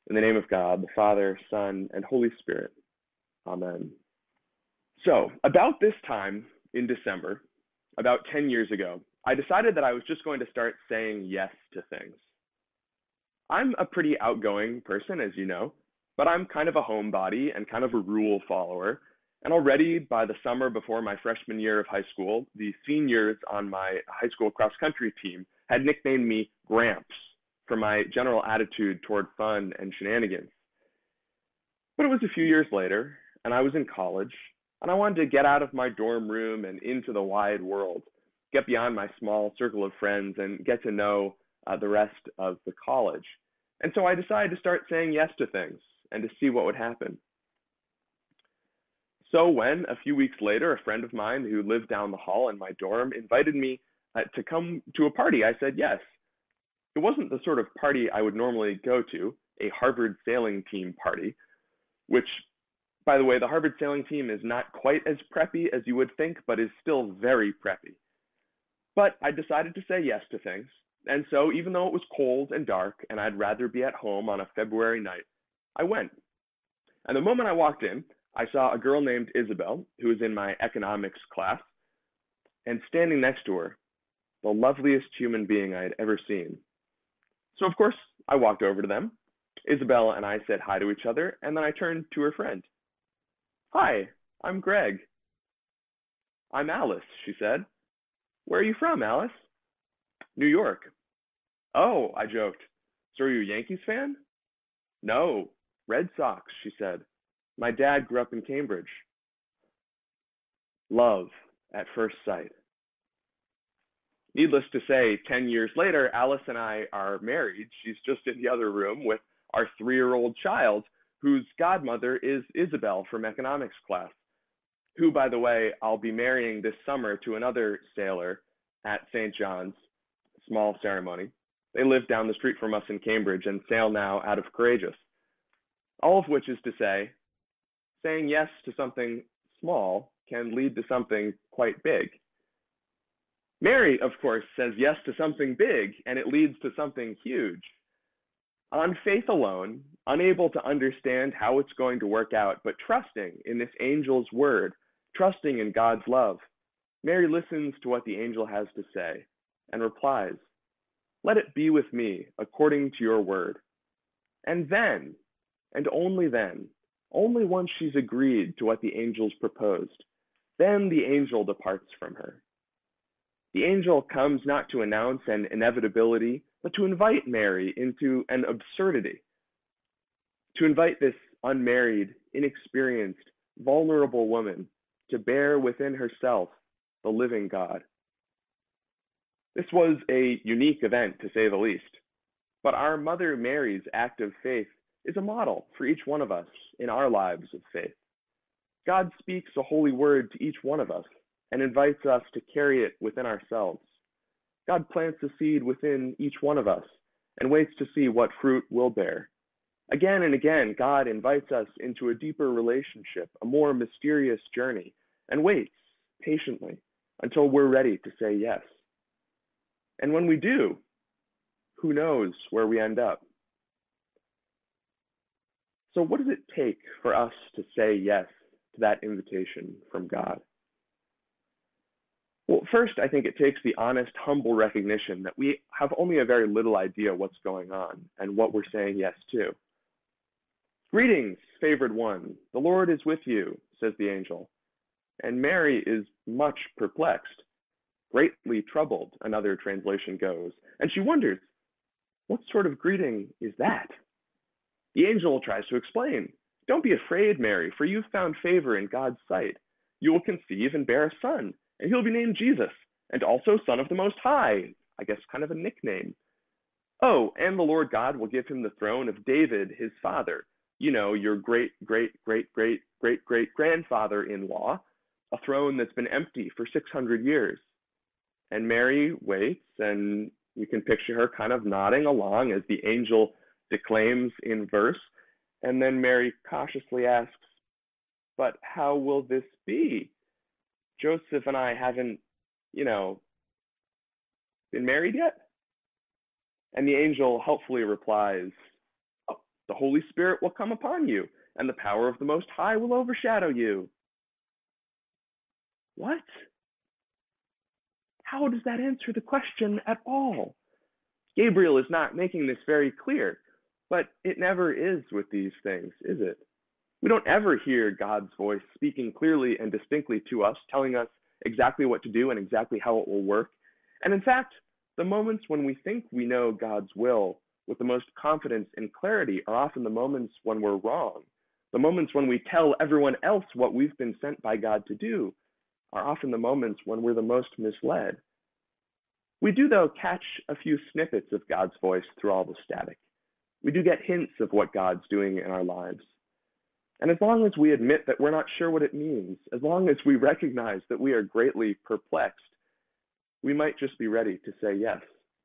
In the name of God, the Father, Son, and Holy Spirit. Amen. So, about this time in December, about 10 years ago, I decided that I was just going to start saying yes to things. I'm a pretty outgoing person, as you know, but I'm kind of a homebody and kind of a rule follower. And already by the summer before my freshman year of high school, the seniors on my high school cross-country team had nicknamed me Gramps for my general attitude toward fun and shenanigans. But it was a few years later, and I was in college, and I wanted to get out of my dorm room and into the wide world, get beyond my small circle of friends, and get to know the rest of the college. And so I decided to start saying yes to things and to see what would happen. So when, a few weeks later, a friend of mine who lived down the hall in my dorm invited me to come to a party, I said yes. It wasn't the sort of party I would normally go to, a Harvard sailing team party, which, by the way, the Harvard sailing team is not quite as preppy as you would think, but is still very preppy. But I decided to say yes to things. And so even though it was cold and dark and I'd rather be at home on a February night, I went. And the moment I walked in, I saw a girl named Isabel, who was in my economics class, and standing next to her, the loveliest human being I had ever seen. So of course, I walked over to them. Isabel and I said hi to each other, and then I turned to her friend. "Hi, I'm Greg." "I'm Alice," she said. "Where are you from, Alice?" "New York." "Oh," I joked. "So are you a Yankees fan?" "No, Red Sox," she said. "My dad grew up in Cambridge." Love at first sight. Needless to say, 10 years later, Alice and I are married. She's just in the other room with our 3-year-old child, whose godmother is Isabel from economics class, who, by the way, I'll be marrying this summer to another sailor at St. John's, small ceremony. They live down the street from us in Cambridge and sail now out of Courageous. All of which is to say, saying yes to something small can lead to something quite big. Mary, of course, says yes to something big, and it leads to something huge. On faith alone, unable to understand how it's going to work out, but trusting in this angel's word, trusting in God's love, Mary listens to what the angel has to say and replies, "Let it be with me according to your word." And then, and only then, only once she's agreed to what the angel's proposed, then the angel departs from her. The angel comes not to announce an inevitability, but to invite Mary into an absurdity, to invite this unmarried, inexperienced, vulnerable woman to bear within herself the living God. This was a unique event, to say the least, but our Mother Mary's act of faith is a model for each one of us in our lives of faith. God speaks a holy word to each one of us and invites us to carry it within ourselves. God plants a seed within each one of us and waits to see what fruit we'll bear. Again and again, God invites us into a deeper relationship, a more mysterious journey, and waits patiently until we're ready to say yes. And when we do, who knows where we end up? So what does it take for us to say yes to that invitation from God? Well, first, I think it takes the honest, humble recognition that we have only a very little idea what's going on and what we're saying yes to. "Greetings, favored one. The Lord is with you," says the angel. And Mary is much perplexed, greatly troubled, another translation goes, and she wonders, what sort of greeting is that? The angel tries to explain. "Don't be afraid, Mary, for you've found favor in God's sight. You will conceive and bear a son, and he'll be named Jesus, and also Son of the Most High," I guess kind of a nickname. "Oh, and the Lord God will give him the throne of David, his father. You know, your great-great-great-great-great-great-grandfather-in-law, a throne that's been empty for 600 years. And Mary waits, and you can picture her kind of nodding along as the angel declaims in verse. And then Mary cautiously asks, "But how will this be? Joseph and I haven't, been married yet?" And the angel helpfully replies, "Oh, the Holy Spirit will come upon you, and the power of the Most High will overshadow you. What? How does that answer the question at all? Gabriel is not making this very clear, but it never is with these things, is it? We don't ever hear God's voice speaking clearly and distinctly to us, telling us exactly what to do and exactly how it will work. And in fact, the moments when we think we know God's will with the most confidence and clarity are often the moments when we're wrong. The moments when we tell everyone else what we've been sent by God to do are often the moments when we're the most misled. We do, though, catch a few snippets of God's voice through all the static. We do get hints of what God's doing in our lives. And as long as we admit that we're not sure what it means, as long as we recognize that we are greatly perplexed, we might just be ready to say yes.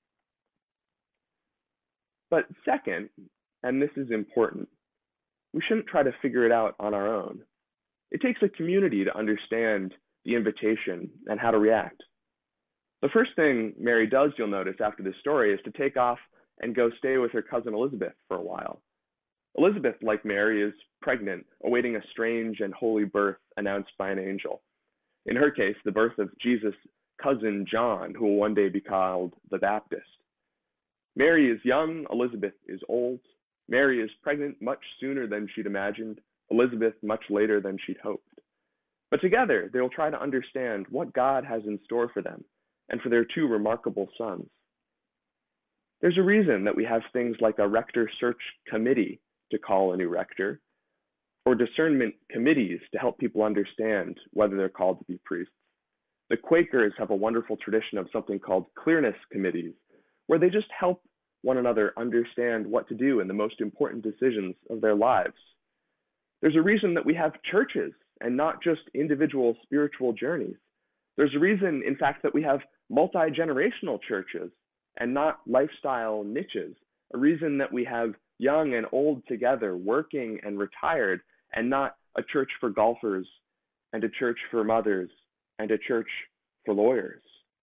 But second, and this is important, we shouldn't try to figure it out on our own. It takes a community to understand the invitation and how to react. The first thing Mary does, you'll notice after this story, is to take off and go stay with her cousin Elizabeth for a while. Elizabeth, like Mary, is pregnant, awaiting a strange and holy birth announced by an angel. In her case, the birth of Jesus' cousin John, who will one day be called the Baptist. Mary is young, Elizabeth is old. Mary is pregnant much sooner than she'd imagined, Elizabeth much later than she'd hoped. But together, they will try to understand what God has in store for them and for their two remarkable sons. There's a reason that we have things like a rector search committee to call a new rector, or discernment committees to help people understand whether they're called to be priests. The Quakers have a wonderful tradition of something called clearness committees, where they just help one another understand what to do in the most important decisions of their lives. There's a reason that we have churches and not just individual spiritual journeys. There's a reason, in fact, that we have multi-generational churches and not lifestyle niches. A reason that we have young and old together, working and retired, and not a church for golfers and a church for mothers and a church for lawyers.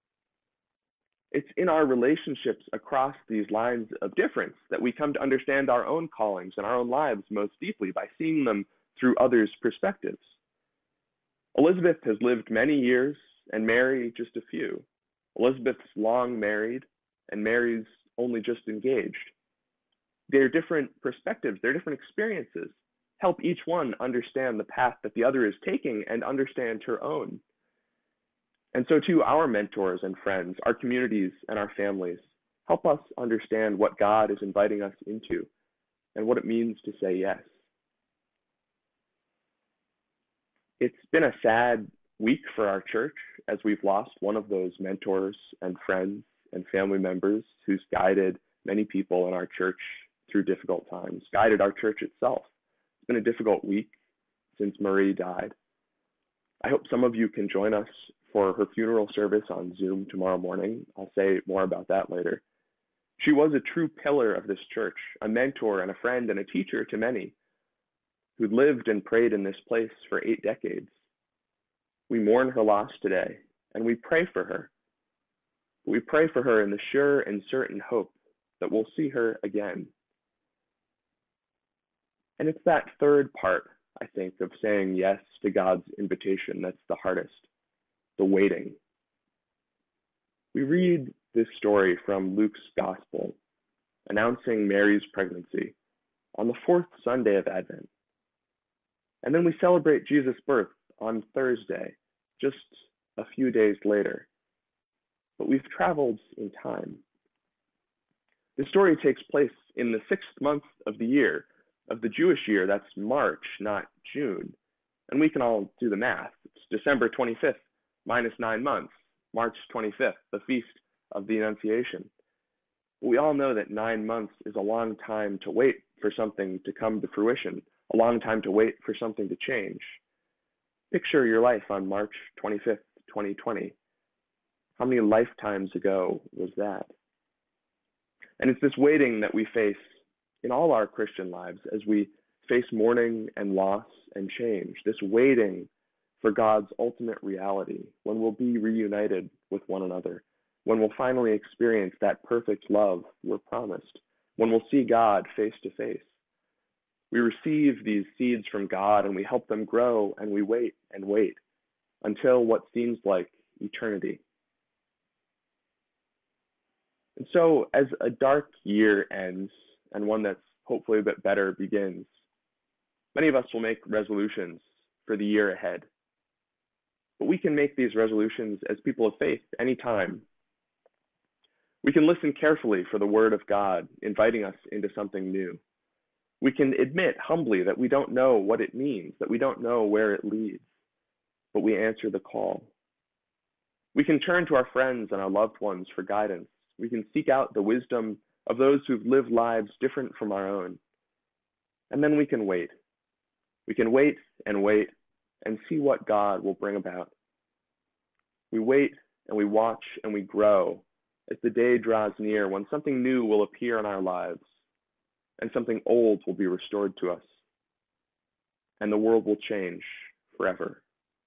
It's in our relationships across these lines of difference that we come to understand our own callings and our own lives most deeply by seeing them through others' perspectives. Elizabeth has lived many years and Mary just a few. Elizabeth's long married and Mary's only just engaged. Their different perspectives, their different experiences help each one understand the path that the other is taking and understand her own. And so too, our mentors and friends, our communities and our families help us understand what God is inviting us into and what it means to say yes. It's been a sad week for our church as we've lost one of those mentors and friends and family members who's guided many people in our church through difficult times, guided our church itself. It's been a difficult week since Marie died. I hope some of you can join us for her funeral service on Zoom tomorrow morning. I'll say more about that later. She was a true pillar of this church, a mentor and a friend and a teacher to many who lived and prayed in this place for 8 decades. We mourn her loss today, and we pray for her. We pray for her in the sure and certain hope that we'll see her again. And it's that third part, I think, of saying yes to God's invitation that's the hardest, the waiting. We read this story from Luke's Gospel, announcing Mary's pregnancy on the 4th Sunday of Advent. And then we celebrate Jesus' birth on Thursday, just a few days later. But we've traveled in time. The story takes place in the 6th month of the year, of the Jewish year. That's March, not June. And we can all do the math. It's December 25th minus 9 months, March 25th, the feast of the Annunciation. We all know that 9 months is a long time to wait for something to come to fruition, a long time to wait for something to change. Picture your life on March 25th, 2020. How many lifetimes ago was that? And it's this waiting that we face in all our Christian lives as we face mourning and loss and change, this waiting for God's ultimate reality, when we'll be reunited with one another, when we'll finally experience that perfect love we're promised, when we'll see God face to face. We receive these seeds from God and we help them grow, and we wait and wait until what seems like eternity. And so, as a dark year ends and one that's hopefully a bit better begins, many of us will make resolutions for the year ahead. But we can make these resolutions as people of faith anytime. We can listen carefully for the word of God inviting us into something new. We can admit humbly that we don't know what it means, that we don't know where it leads, but we answer the call. We can turn to our friends and our loved ones for guidance. We can seek out the wisdom of those who've lived lives different from our own. And then we can wait. We can wait and see what God will bring about. We wait and we watch and we grow as the day draws near when something new will appear in our lives and something old will be restored to us, and the world will change forever.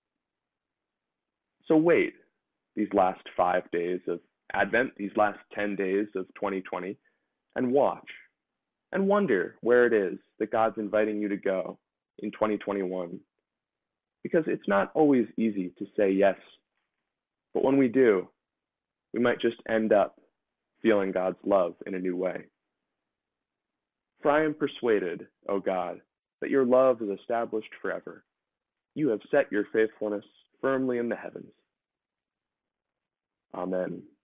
So wait these last 5 days of Advent, these last 10 days of 2020, and watch and wonder where it is that God's inviting you to go in 2021. Because it's not always easy to say yes, but when we do, we might just end up feeling God's love in a new way. For I am persuaded, O God, that your love is established forever. You have set your faithfulness firmly in the heavens. Amen.